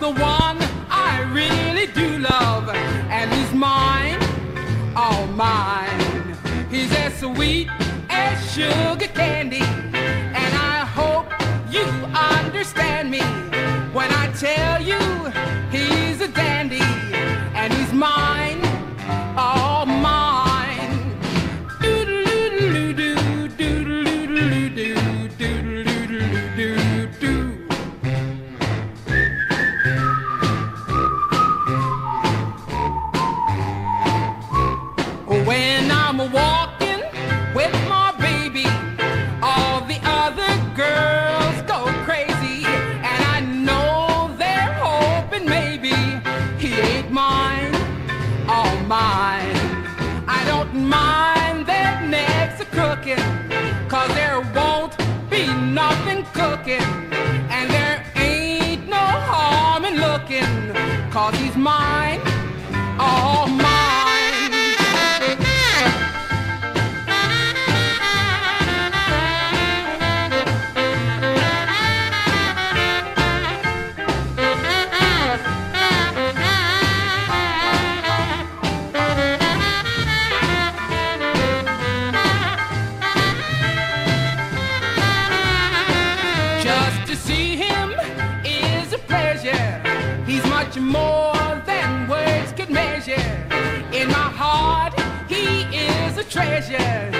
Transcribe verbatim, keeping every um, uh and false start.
the one I really do love, and he's mine, all mine. He's as sweet as sugar candy, and I hope you understand me when I tell you he's a dandy, and he's mine, all mine. Doodle-doodle-doo, doodle-doodle-doo, doodle-doodle-doo-doo. When I'm walking with my baby, all the other girls go crazy, and I know they're hoping maybe he ain't mine, all mine. I don't mind their necks a crooking, 'cause there won't be nothing cooking, and there ain't no harm in looking, 'cause he's mine, all mine. Just to see him is a pleasure. He's much more than words could measure. In my heart, he is a treasure.